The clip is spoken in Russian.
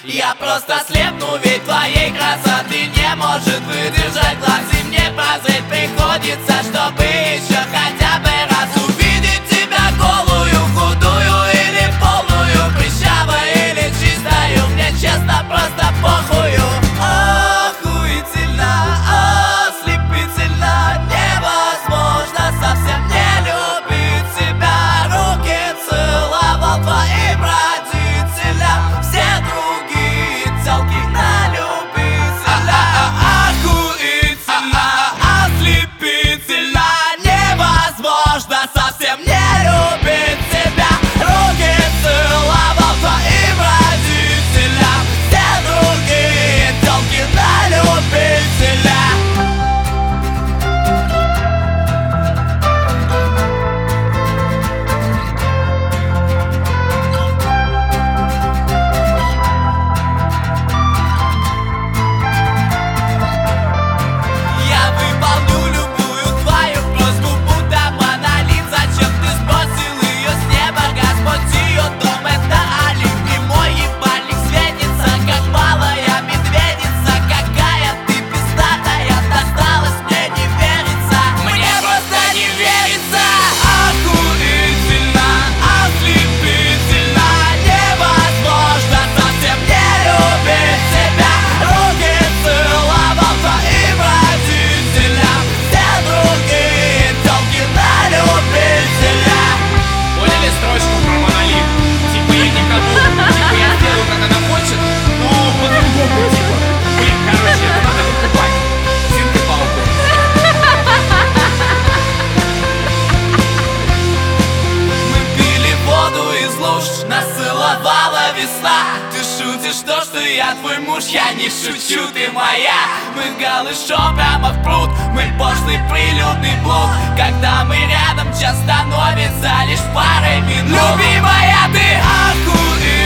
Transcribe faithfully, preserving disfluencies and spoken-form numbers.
Я просто слепну, ведь твоей красоты не может выдержать глаз. И мне прозреть приходится, чтобы еще хотя бы раз увидеть тебя голую, худую или полную, прыщавую или чистую. Мне честно просто похую. Охуительно, ослепительно, невозможно совсем не любить тебя. Руки целовал твоим родителям, все другие телки на любителя. Охуительно, ослепительно, невозможно совсем не любить тебя. Руки целовал твоим родителям, все другие телки на любителя. Я выполню любую твою просьбу, будто монолит. Зачем ты сбросил ее с неба? Господь, ее дом — это алиби. Мой ебальник светится, как малая медведица. Какая ты пиздатая, досталась, мне не верится. Мне просто не верится. Охуительно, ослепительно, невозможно совсем не любить тебя. Руки целовал твоим родителям, все другие телки на любителя. Поняли строчку про монолит? Типа я никому, типа я сделаю, как она хочет, но по-другому типа. Блин, короче, это надо выкупать. Синка палку. Мы пили воду из луж, нас целовала весна. Ты шутишь то, что я твой муж? Я не шучу, ты моя. Мы голышом прямо в пруд, мы пошлый прилюдный блуд. Когда мы рядом, час становится лишь парой минут. Любимая, ты охуительная.